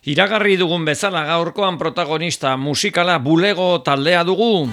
Iragarri dugun bezala gaurkoan protagonista musikala Bulego taldea dugu.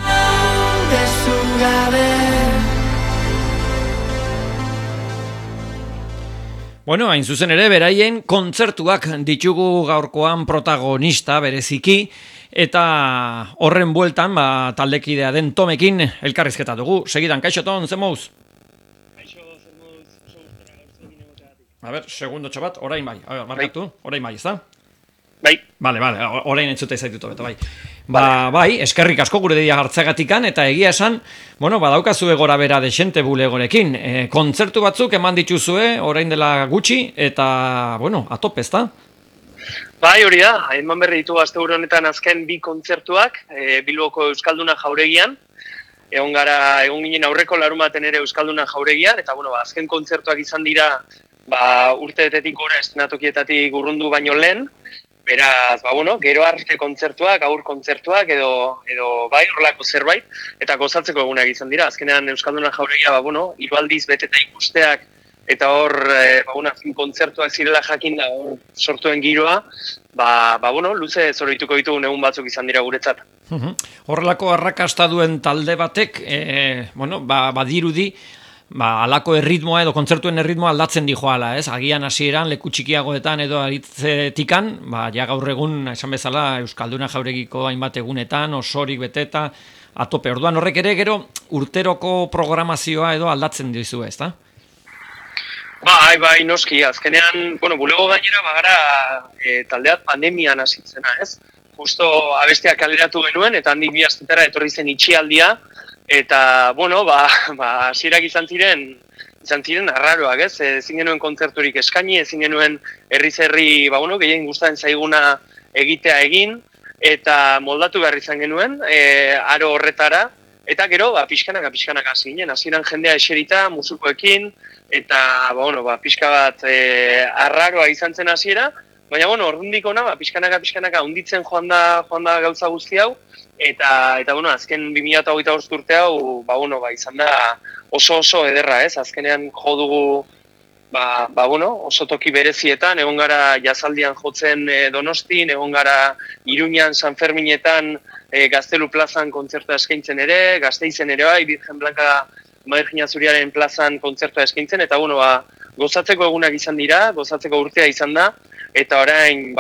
Bueno, hain zuzen ere, beraien kontzertuak ditugu gaurkoan protagonista bereziki, eta horren bueltan, taldekidea den Tomekin elkarrizketa dugu. Segidan, kaixo Tom, zen mouz? Kaixo, zen mouz, oso guztera gauztekin egoteatik. A ber, segundo txabat, orain bai, markatu, orain bai, ez da? Bai. Bale, orain entzute izaitutu beto, bai. Bai, eskerrik asko gure deia hartzagatikan, eta egia esan, badaukazue gora bera desente Bulegorekin. Kontzertu batzuk eman dituzue, orain dela gutxi, eta, atope, ez da? Bai, hori da, eman berri ditu asteburu honetan azken bi kontzertuak, Bilboko Euskalduna Jauregian, egon ginen aurreko larumaten ere Euskalduna Jauregian, eta, azken kontzertuak izan dira, urteetetik gora eszenatokietatik urrundu baino lehen, beraz, gero arte kontzertuak, gaur kontzertuak, edo bai, horrelako zerbait, eta gozatzeko egunak izan dira. Azkenean Euskalduna Jauregia, hiru aldiz beteta ikusteak, eta hor, kontzertuak zirela jakinda, hor sortuen giroa, luze zoroituko ditugun egun batzuk izan dira guretzat. Horrelako arrakasta duen talde batek, badirudi, alako erritmoa edo kontzertuen erritmoa aldatzen dijoala, ez? Agian hasieran leku txikiagoetan edo aritzetikan, ja gaur egun, esan bezala, Euskalduna Jauregiko hainbat egunetan, osorik beteta, atope. Orduan horrek ere gero urteroko programazioa edo aldatzen dizu, ez da? Bai, noski, azkenean, Bulego gainera bagara taldeat pandemian hasitzena, ez? Justo abestiak kaleratu genuen, eta handik bi astetara etorri zen itxialdia, eta, hasierak izan ziren arraroak, ez? Ezin genuen kontzerturik eskaini, ezin genuen herri-zerri, gehien gustatzen zaiguna egitea egin, eta moldatu behar izan genuen, aro horretara, eta gero, pixkanaka hasi ginen, hasieran jendea eserita, musukoekin, eta, pixka bat arraroa izan zen hasiera, baina, ordundik ona, pixkanaka hunditzen joan da gauza guzti hau, eta azken 2025 urte hau, izan da oso ederra, ez? Azkenean jo dugu, oso toki berezietan, egon gara Jazaldian jotzen Donostin, egon gara Iruñan, San Ferminetan, Gaztelu plazan kontzertua eskaintzen ere, Gasteizen ere bai, Virgen Blanca Madergina Zuriaren plazan kontzertua eskaintzen, eta gozatzeko egunak izan dira, gozatzeko urtea izan da, eta orain,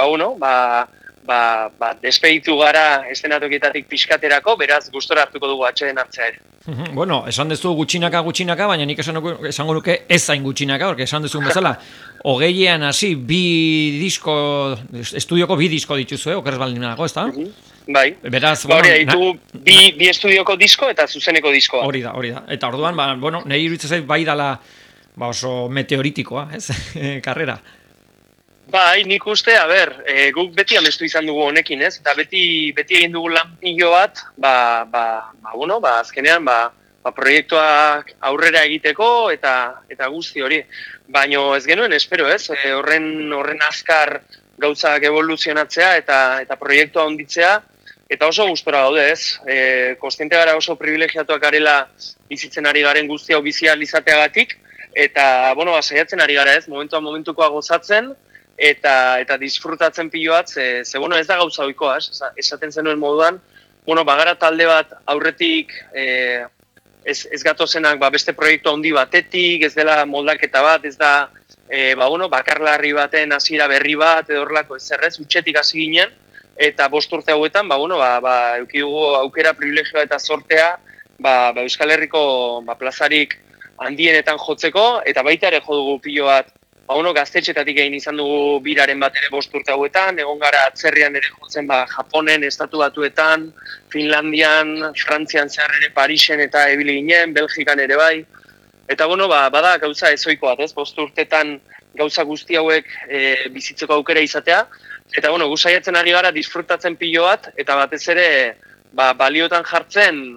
despeditu gara eszenatokietatik pixkaterako, beraz gustora hartuko dugu atxeden hartzea ere. Esan dezu gutxinaka, baina nik esango nuke ez zain gutxinaka, porque esan dezun bezala, 20ean hasi estudioko bi disko dituzue, okerrez baldin nago, ez da? Bai, ditugu bi estudioko disko eta zuzeneko diskoa. Hori da. Eta orduan, nahi iruditzen zait bai dala oso meteoritikoa, ez, karrera. Bai, nik uste, guk beti amestu izan dugu honekin, ez? Eta beti egin dugu lan pilo bat, azkenean, proiektuak aurrera egiteko eta guzti hori. Baina ez genuen, espero, ez? Horren azkar gauzak evoluzionatzea eta proiektua onditzea, eta oso gustora gaude, ez? Kontziente gara oso privilegiatuak garela bizitzen ari garen guzti hau bizi ahal izateagatik, eta, saiatzen ari gara, ez? Momentukoa gozatzen, eta disfrutatzen pilo bat, ez da gauza ohikoa, esaten zenuen moduan, bagara talde bat aurretik ez gatozenak beste proiektu handi batetik, ez dela moldaketa bat, ez da bakarlarri baten hasiera berri bat, edo horrelako ezerrez, utxetik hasi ginen, eta 5 urte hauetan, eduki dugu aukera privilegioa eta sortea, Euskal Herriko plazarik handienetan jotzeko, eta baita ere jo dugu pilo bat, gaztetxetatik egin izan dugu biraren bat ere 5 urte hauetan, egon gara atzerrian ere jotzen Japonen, Estatu Batuetan, Finlandian, Frantzian zehar ere Parisen eta ebili ginen, Belgikan ere bai. Eta bada gauza ezoiko bat, ez? 5 urtetan gauza guzti hauek bizitzeko aukera izatea, eta gu saiatzen ari gara disfrutatzen pilo bat, eta batez ere baliotan jartzen,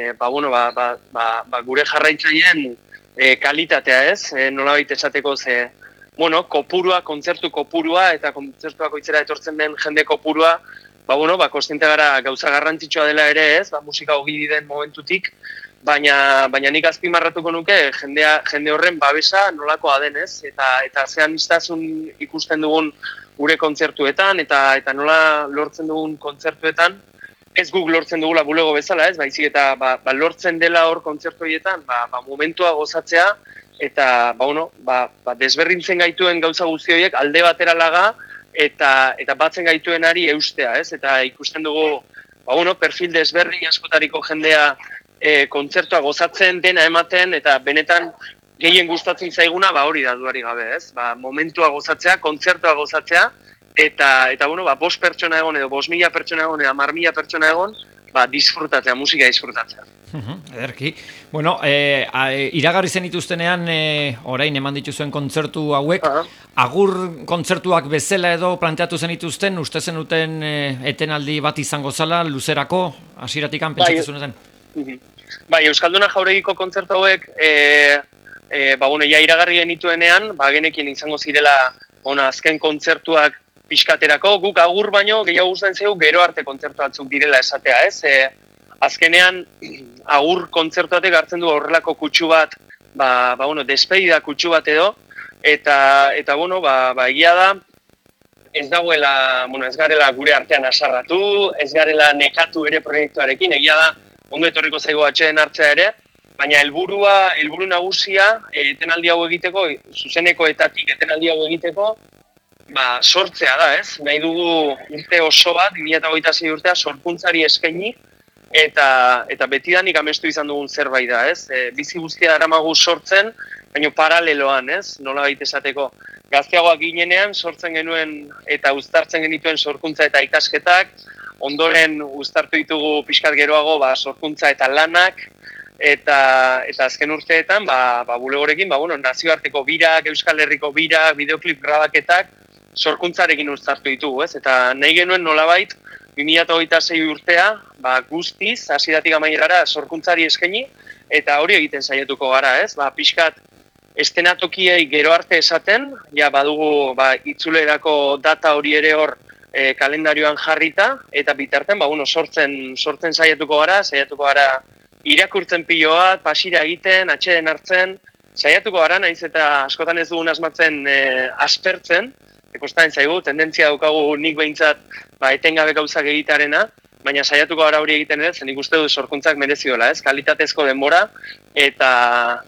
gure jarraitzaileen kalitatea, ez? Nolabait esateko kopurua, kontzertu kopurua eta kontzertuak oitzera etortzen den jende kopurua, kontziente gara gauza garrantzitsua dela ere, ez? Musika ogi den momentutik, baina nik azpimarratuko nuke jende horren babesa nolakoa denez, eta zean ikusten dugun gure kontzertuetan, eta nola lortzen dugun kontzertuetan, ez guk lortzen dugula bulego bezala, ez, baizik eta lortzen dela hor kontzertu horietan, momentua gozatzea, eta desberdintzen gaituen gauza guzti horiek alde batera laga, eta batzen gaituenari eustea, ez, eta ikusten dugu, perfil desberdin askotariko jendea kontzertua gozatzen, dena ematen, eta benetan gehien gustatzen zaiguna, hori da duari gabe, ez, momentua gozatzea, kontzertua gozatzea, eta 5 pertsona egon, edo 5.000 pertsona egon, edo 10.000 pertsona egon, disfrutatzea, musika disfrutatzea. Ederki. Bueno, iragarri zen ituztenean, orain eman dituzuen kontzertu hauek, agur kontzertuak bezala edo planteatu zen ituzten, uste zenuten etenaldi bat izango zala, luzerako, hasieratikan pentsatzen zenuten? Bai, Euskalduna Jauregiko kontzertu hauek, ja iragarri genituenean, genekin izango zirela, azken kontzertuak pixkaterako, guk agur baino, gehiago gustatzen zaigu gero arte kontzertu batzuk direla esatea, ez? Azkenean, agur kontzertuatek hartzen du horrelako kutsu bat, despedida kutsu bat edo, eta egia da, ez dagoela, ez garela gure artean asarratu, ez garela nekatu ere proiektuarekin, egia da, ondo etorriko zaigu atxeden hartzea ere, baina helburu nagusia etenaldi hau egiteko, zuzenekoetatik etenaldi hau egiteko, sortzea da, ez? Nahi dugu urte oso bat, 2026 urtea, sorkuntzari eskaini, eta betidanik amestu izan dugun zerbait da, ez? Bizi guztia daramagu sortzen, baina paraleloan, ez? Nola baita esateko. Gazteagoak ginenean sortzen genuen eta uztartzen genituen sorkuntza eta ikasketak, ondoren uztartu ditugu pixkat geroago sorkuntza eta lanak, eta azken urteetan, bulegorekin, nazioarteko birak, Euskal Herriko birak, bideoklip grabaketak, sorkuntzarekin uztartu ditugu, ez? Eta nahi genuen nolabait, 2026 urtea, guztiz, hasieratik amaierara sorkuntzari eskaini, eta hori egiten saiatuko gara, ez? Pixkat, estenatokiei gero arte esaten, badugu itzulerako data hori ere hor kalendarioan jarrita, eta bitarten, sortzen saiatuko gara irakurtzen pilo bat, pasira egiten, atxeden hartzen, saiatuko gara, nahiz eta askotan ez dugun asmatzen aspertzen, ekostain zaigu, tendentzia daukagu nik behintzat etengabe gauzak egitarena, baina saiatuko gara hori egiten ere, zen ikuste du sorkuntzak merezi dola, ez? Kalitatezko denbora, eta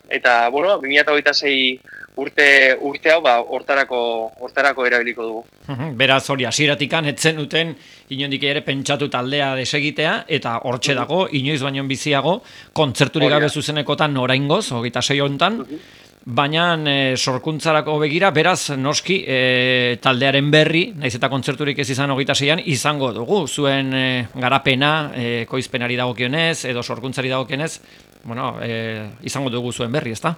2026 urte hau hortarako erabiliko dugu. Beraz hori, hasieratikan etzen duten inondik ere pentsatu taldea desegitea, eta hortxe dago, inoiz baino biziago, kontzerturik gabe zuzenekotan oraingoz, 26 hontan, baina sorkuntzarako begira, beraz noski taldearen berri, naiz eta kontzerturik ez izan 26an, izango dugu, zuen garapena, ekoizpenari dagokionez, edo sorkuntzari dagokionez, izango dugu zuen berri, ezta?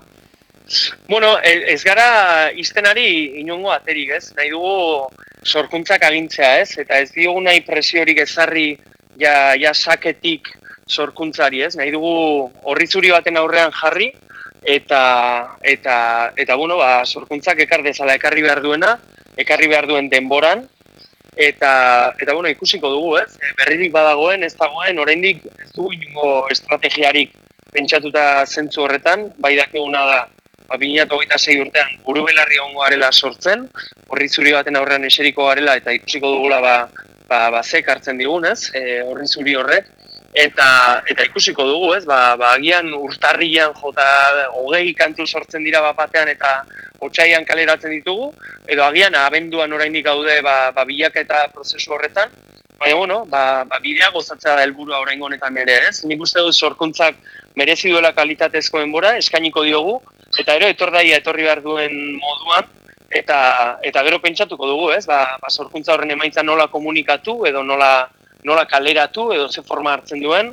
Ez gara iztenari inongo aterik, ez? Nahi dugu sorkuntzak agintzea, ez? Eta ez diogu nahi presiorik ezarri saketik sorkuntzari, ez? Nahi dugu horri zuri baten aurrean jarri, eta sorkuntzak ekarri behar duena, ekarri behar duen denboran, eta ikusiko dugu, ez? Berririk badagoen, ez dagoen, oraindik ez dugu inongo estrategiarik pentsatuta zentzu horretan, bai dakiguna da, 2026 urtean buru belarri egongo garela sortzen, horri zuri baten aurrean eseriko garela eta ikusiko dugula zek hartzen digun, ez? Horri zuri horrek, eta ikusiko dugu, ez? Agian urtarrian jota 20 kantu sortzen dira batean eta otsaian kaleratzen ditugu, edo agian abenduan oraindik gaude bilaketa prozesu horretan, baina bidea gozatzea da helburua oraingo honetan ere, ez? Nik uste dut sorkuntzak merezi duela kalitatezko denbora, eskainiko diogu, eta etorri behar duen moduan, eta gero pentsatuko dugu, ez? Sorkuntza horren emaitza nola komunikatu, edo nola kaleratu, edo ze forma hartzen duen.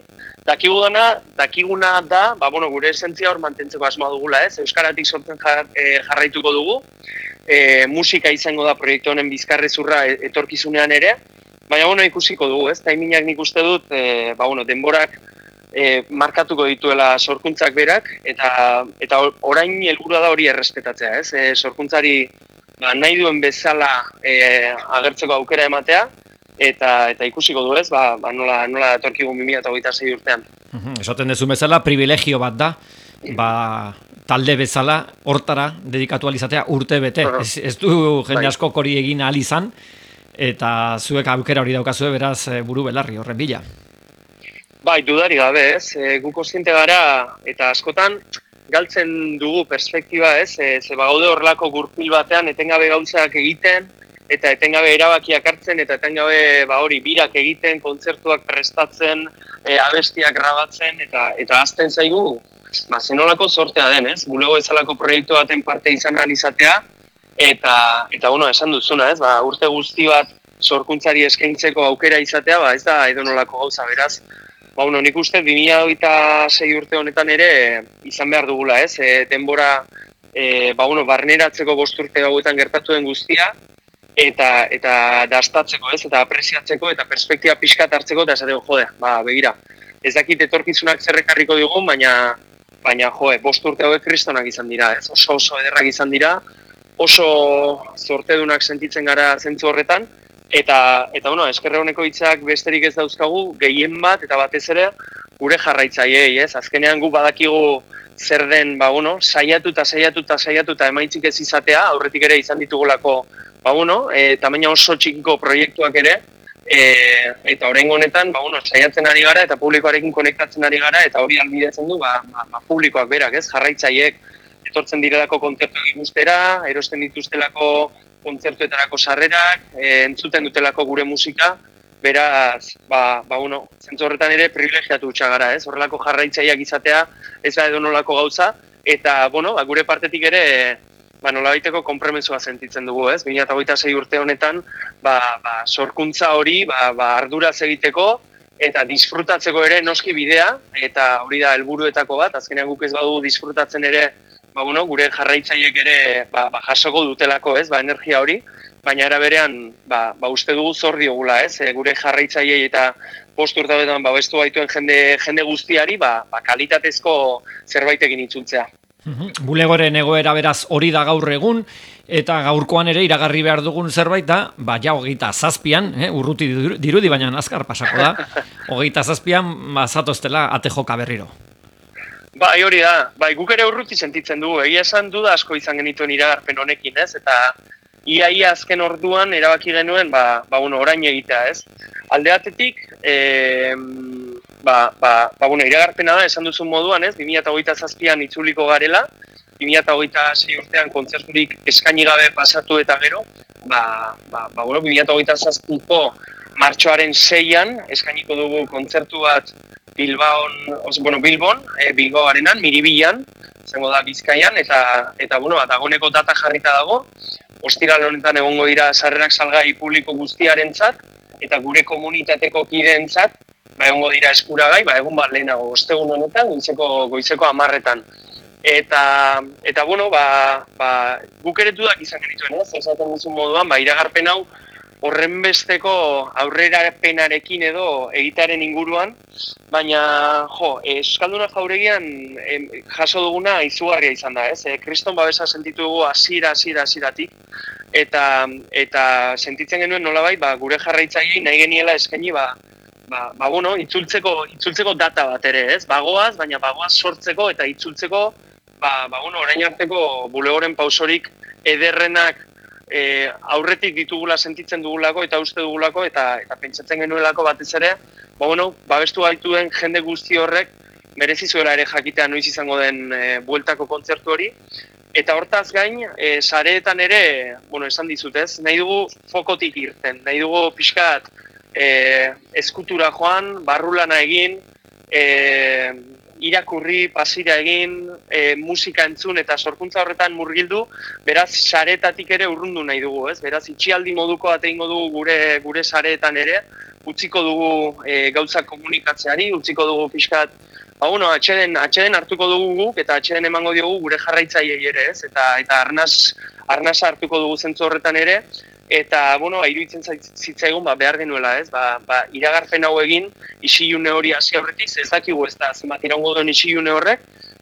Dakiguna da, gure esentzia hor mantentzeko asmoa dugula, ez? Euskaratik sortzen jarraituko dugu, musika izango da proiektu honen bizkarrezurra etorkizunean ere, baina ikusiko dugu, ez? Taiminak nik uste dut, denborak markatuko dituela sorkuntzak berak, eta orain helburua da hori errespetatzea, ez? Sorkuntzari nahi duen bezala agertzeko aukera ematea, eta ikusiko du ez, nola datorkigun 2026 urtean. Esaten dezu bezala, privilegio bat da, talde bezala, hortara, dedikatu alizatea urte bete. Ez du jende asko hori egin ahal izan, eta zuek aukera hori daukazue, beraz, buru belarri, horren bila. Bai, dudari gabe, ez, gu kontziente gara, eta askotan, galtzen dugu perspektiba, ez, ze bagaude horrelako gurpil batean, etengabe gauzak egiten, eta etengabe erabakiak hartzen, eta etengabe hori birak egiten, kontzertuak prestatzen, abestiak grabatzen, eta azten zaigu, zenolako sortea den, ez? Bulego ezalako proiektu baten parte izan ahal izatea, eta esan duzuna, ez? Urte guzti bat sorkuntzari eskaintzeko aukera izatea, ez da edonolako gauza, beraz. Nik uste 2026 urte honetan ere izan behar dugula, ez? Denbora, barneratzeko 5 urte hauetan gertatu den guztia, eta dastatzeko, ez? Eta apreziatzeko, eta perspektiba pixkat hartzeko, eta esateko, begira. Ez dakit etorkizunak zerrekarriko digun, baina 5 urte hauek kristonak izan dira, ez? Oso ederrak izan dira, oso zortedunak sentitzen gara zentzu horretan, eta eskerre honeko hitzak besterik ez dauzkagu, gehien bat, eta batez ere, gure jarraitzaileei, ez? Azkenean gu badakigu zer den, saiatu eta emaitzik ez izatea, aurretik ere izan ditugulako, tamaina oso txikiko proiektuak ere, eta oraingo honetan, saiatzen ari gara, eta publikoarekin konektatzen ari gara, eta hori ahalbidetzen du, publikoak berak, ez? Jarraitzaileek etortzen direlako kontzertuak ikustera, erosten dituztelako kontzertuetarako sarrerak, entzuten dutelako gure musika, beraz, zentzu horretan ere privilegiatu utxa gara, ez? Horrelako jarraitzaileak izatea ez da edonolako gauza, eta, gure partetik ere, nolabaiteko konpromezua sentitzen dugu, ez? 2026 urte honetan, sorkuntza hori, arduraz egiteko, eta disfrutatzeko ere noski bidea, eta hori da helburuetako bat, azkenean guk ez badugu disfrutatzen ere, gure jarraitzaileek ere jasoko dutelako, ez, energia hori, baina era berean, uste dugu zor diogula, ez, gure jarraitzaileei eta 5 urte hauetan babestu baituen jende guztiari, kalitatezko zerbaitekin itzultzea. Bulegoren egoera beraz hori da gaur egun, eta gaurkoan ere iragarri behar dugun zerbait da, ja 27an, urruti dirudi, baina azkar pasako da, 27an zatoztela ate joka berriro. Hori da, guk ere urruti sentitzen dugu, egia esan duda asko izan genituen iragarpen honekin, ez, eta ia azken orduan erabaki genuen, orain egitea, ez. Aldeatetik, iragarpena da, esan duzun moduan, ez, 2027an itzuliko garela, 2026 urtean kontzerturik eskaini gabe pasatu eta gero, 2027ko martxoaren 6an eskainiko dugu kontzertu bat Bilbon, Bilbao arenan, Miribilan, izango da Bizkaian, eta dagoneko data jarrita dago, ostiral honetan egongo dira sarrerak salgai publiko guztiarentzat, eta gure komunitateko kideentzat, egongo dira eskuragai, egun bat lehenago, ostegun honetan, goizeko 10etan. Eta guk ere dudak izan genituen, ez? Esaten duzun moduan, iragarpen hau, horrenbesteko aurrerapenarekin edo egitearen inguruan, baina, Euskalduna Jauregian jaso duguna izugarria izan da, ez? Kriston babesa sentitu dugu hasieratik, eta sentitzen genuen nolabait, gure jarraitzaileei nahi geniela eskaini, itzultzeko data bat ere, ez? Bagoaz sortzeko eta itzultzeko, orain arteko bulegoren pausorik ederrenak aurretik ditugula sentitzen dugulako eta uste dugulako eta pentsatzen genuelako batez ere, babestu gaituen jende guzti horrek merezi zuela ere jakitea noiz izango den bueltako kontzertu hori. Eta hortaz gain, sareetan ere, esan dizutez, nahi dugu fokotik irten, nahi dugu pixkat eskutura joan, barrulana egin, irakurri, pasira egin, musika entzun eta sorkuntza horretan murgildu, beraz saretatik ere urrundu nahi dugu, ez? Beraz itxialdi moduko bat egingo dugu gure sareetan ere, utziko dugu gauzak komunikatzeari, utziko dugu pixkat, atxeden hartuko dugu guk eta atxeden emango diogu gure jarraitzaileei ere, ez? Eta arnasa hartuko dugu zentzu horretan ere, eta, iruditzen zitzaigun, behar genuela, ez? Iragarpen hau egin, isilune hori hasi aurretik, ez dakigu ez da zenbat iraungo duen isilune horrek,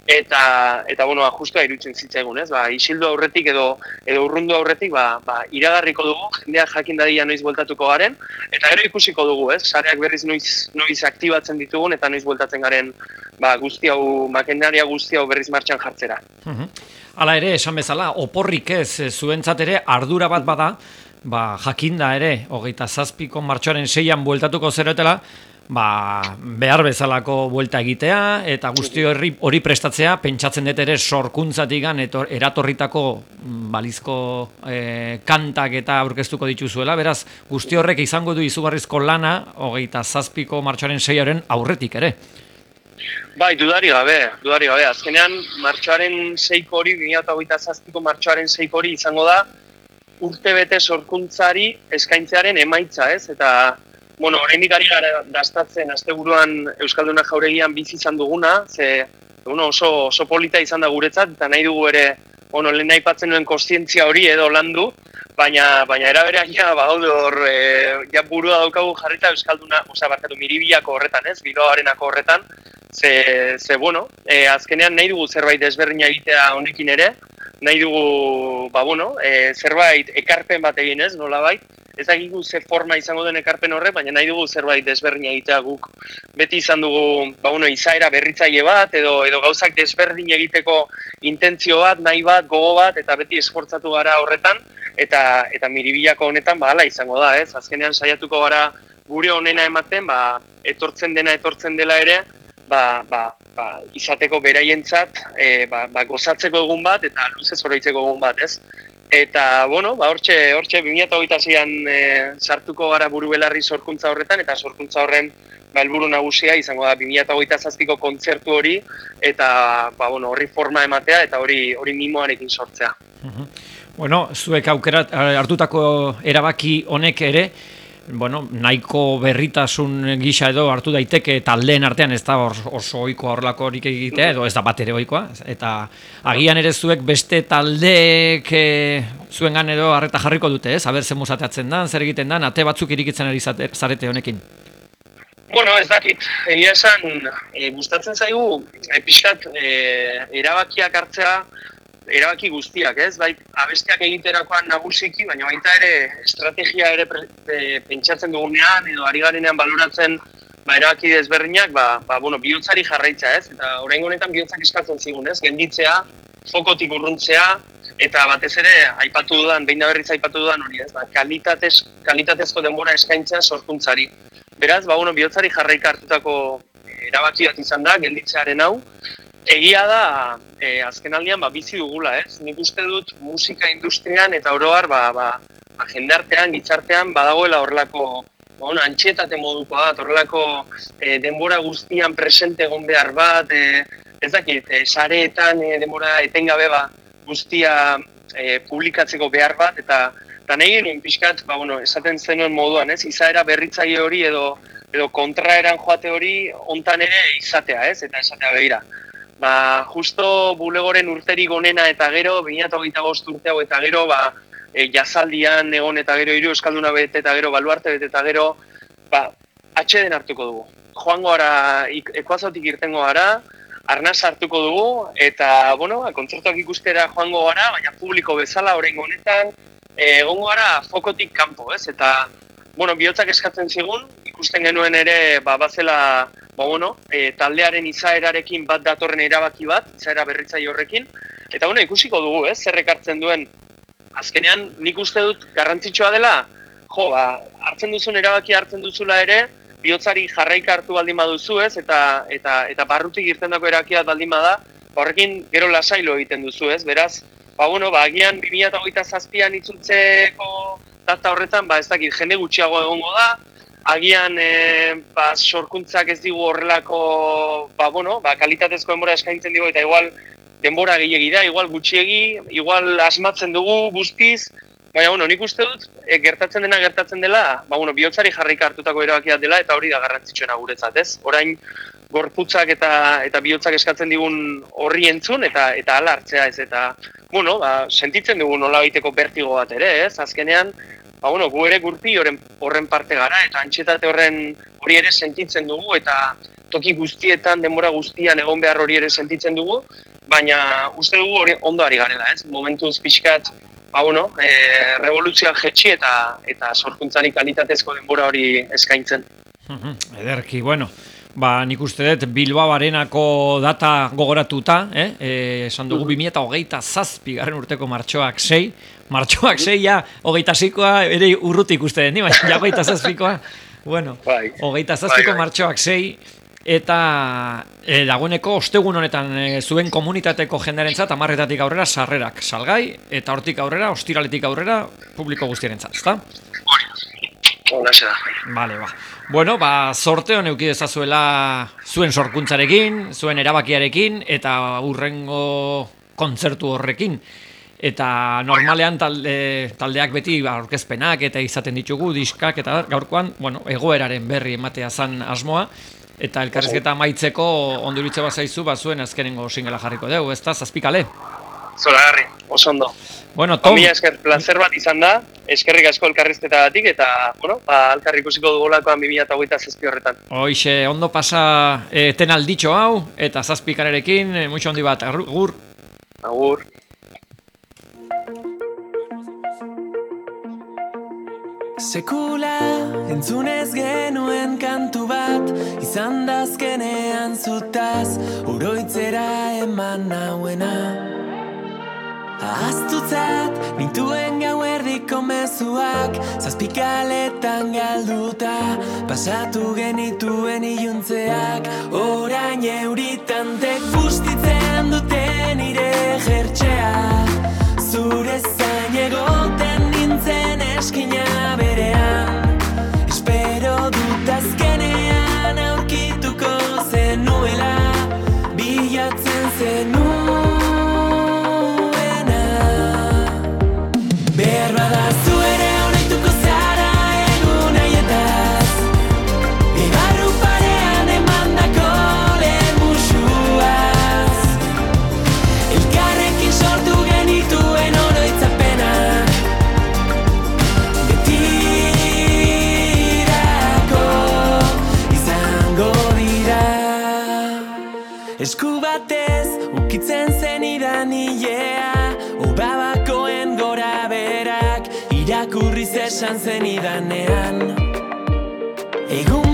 eta bueno, justua irutzen zitzaigun, ez? Isildu aurretik edo urrundu aurretik, iragarriko dugu, jendeak jakin dadia noiz bueltatuko garen, eta gero ikusiko dugu, ez? Sareak berriz noiz aktibatzen ditugun, eta noiz bueltatzen garen, makenaria guzti hau berriz martxan jartzera. Hala ere, esan bezala, oporrik ez, zuentzat ere ardura bat bada, jakinda ere, 27ko martxoaren 6an bueltatuko zeretela, behar bezalako buelta egitea, eta guzti hori prestatzea, pentsatzen dut ere sorkuntzatikan eratorritako balizko kantak eta aurkeztuko dituzuela, beraz, guzti horrek izango du izugarrizko lana, 27ko martxoaren 6aren aurretik ere. Bai, dudari gabe. Azkenean, martxoaren 6ko hori, 2027ko martxoaren 6ko hori izango da, urtebete sorkuntzari eskaintzearen emaitza, ez? Eta, oraindik ari gara dastatzen asteburuan Euskaldunak Jauregian bizi izan duguna, ze oso polita izan da guretzat, eta nahi dugu ere, lehen aipatzen nuen kontzientzia hori edo landu, baina era berean gaude hor, burua daukagu jarrita Euskalduna, Miribilako horretan, ez? Bilbaoarenako horretan, ze azkenean nahi dugu zerbait desberdina egitea honekin ere, nahi dugu, zerbait ekarpen bat egin, ez? Nolabait, ez dakigu ze forma izango den ekarpen horre, baina nahi dugu zerbait desberdina egitea guk. Beti izan dugu, izaera berritzaile bat, edo gauzak desberdin egiteko intentzio bat, nahi bat, gogo bat, eta beti esfortzatu gara horretan, eta Miribilako honetan, hala izango da, ez? Azkenean saiatuko gara gure honena ematen, etortzen dela ere, izateko beraientzat, gozatzeko egun bat, eta luzez oroitzeko egun bat, ez? Eta, hortxe 2026an sartuko gara buru belarri sorkuntza horretan, eta sorkuntza horren helburu nagusia izango da 2027ko kontzertu hori, eta horri forma ematea, eta hori mimoarekin sortzea. Zuek hartutako erabaki honek ere, nahiko berritasun gisa edo hartu daiteke taldeen artean, ez da oso ohikoa horrelako horik egitea, edo ez da bat ere ohikoa, eta agian ere zuek beste taldeek zuengan edo harreta jarriko dute, ez? Aber, zer musateatzen dan, zer egiten dan, ate batzuk irikitzen ari zarete honekin. Ez dakit, egia esan, gustatzen zaigu, pixkat erabakiak hartzea, erabaki guztiak, ez? Bai, abestiak egiterakoan nagusiki, baina baita ere estrategia ere pentsatzen dugunean edo ari garenean baloratzen erabaki desberdinak, bihotzari jarraitza, ez? Eta oraingo honetan bihotzak eskatzen zigun, ez? Genditzea, fokotik urruntzea, eta batez ere behin da berriz aipatu dudan hori, ez? Kalitatezko denbora eskaintzea sorkuntzari. Beraz, bihotzari jarraika hartutako erabaki bat izan da, gelditzearen hau. Egia da, azkenaldian bizi dugula, ez? Nik uste dut musika industrian eta oroar jendartean, gizartean badagoela horrelako antxietate moduko bat, horrelako denbora guztian presente egon behar bat, ez dakit, sareetan denbora etengabe guztia publikatzeko behar bat, eta nahi genuen pixkat, esaten zenuen moduan, ez? Izaera berritzaile hori edo kontraeran joate hori hontan ere izatea, ez? Eta esatea begira. Justo bulegoren urterik onena eta gero, 2025 urte hau eta gero, jazaldian egon eta gero, hiru euskalduna bete eta gero, baluarte bete eta gero, atxeden hartuko dugu. Joango gara, ekuazotik irtengo gara, arnaz hartuko dugu, eta, kontzertuak ikustera joango gara, baina publiko bezala oraingo honetan, egongo gara fokotik kanpo, ez? Eta, bihotzak eskatzen zigun, ikusten genuen ere, bazela, taldearen izaerarekin bat datorren erabaki bat, izaera berritzaile horrekin, eta ikusiko dugu, ez? Zer ekartzen duen, azkenean nik uste dut garrantzitsua dela, hartzen duzun erabaki hartzen duzula ere, bihotzari jarraika hartu baldin baduzu, ez? Eta barrutik irtendako erabakia baldin bada, horrekin gero lasailo egiten duzu, ez? Beraz, agian 2027an itzultzeko data horretan, ez dakit, jende gutxiago egongo da, agian sorkuntzak ez digu horrelako, kalitatezko denbora eskaintzen digu, eta igual denbora gehiegi da, igual gutxiegi, igual asmatzen dugu guztiz, baina, nik uste dut, gertatzen dela, bihotzari jarraika hartutako erabakia dela, eta hori da garrantzitsuena guretzat, ez? Orain, gorputzak eta bihotzak eskatzen digun horri entzun, eta hala hartzea, ez? Eta, sentitzen dugu nolabaiteko bertigo bat ere, ez? Azkenean, gu ere gurpi horren parte gara, eta antxetate hori ere sentitzen dugu, eta toki guztietan, denbora guztian egon behar hori ere sentitzen dugu, baina uste dugu hori ondo ari garela, ez? Momentuz pixkat, revoluzioak jetxi eta sorkuntzari kalitatezko denbora hori eskaintzen. Ederki, bueno, nik uste dut Bilbao Arenako data gogoratuta, esan dugu 2027 garren urteko martxoak 6, ja, 26koa ere urrutik uste dut, baina ja 27koa, bueno, 27ko martxoak 6, eta dagoeneko ostegun honetan zuen komunitateko jendearentzat 10:00 aurrera sarrerak salgai, eta hortik aurrera, ostiraletik aurrera, publiko guztiarentzat, ezta? Honaxe da. Vale, Bueno, sorteo neuki dezazuela zuen sorkuntzarekin, zuen erabakiarekin, eta hurrengo kontzertu horrekin. Eta normalean taldeak beti aurkezpenak eta izaten ditugu, diskak, eta gaurkoan, egoeraren berri ematea zan asmoa, eta elkarrizketa amaitzeko ondo iritze bazaizu, zuen azkenengo singela jarriko dugu, ez da, 7 kale? Zoragarri, oso ondo. Bueno, Tom... Mila esker, placer bat izan da, eskerrik asko elkarrizketagatik, eta, elkarri ikusiko dugulakoan 2027 horretan. Hoixe, ondo pasa eten alditxo hau, eta 7 kalerekin, muixo handi bat, agur. Agur. Sekula entzunez genuen kantu bat, izan dazkenean zutaz, oroitzera eman nauena. Ahaztutzat nintuen gauerdiko mezuak, 7 kaletan galduta, pasatu genituen iluntzeak, orain euritan bustitzen duten nire jertxea, zure zain egoten nintzen eskina berean, espero dut azkenean aurkituko zenuela, bilatzen zenuela. Esku batez, ukitzen zenidan hilea, obabakoen gora berak, irakurriz esan zenidanean. Egun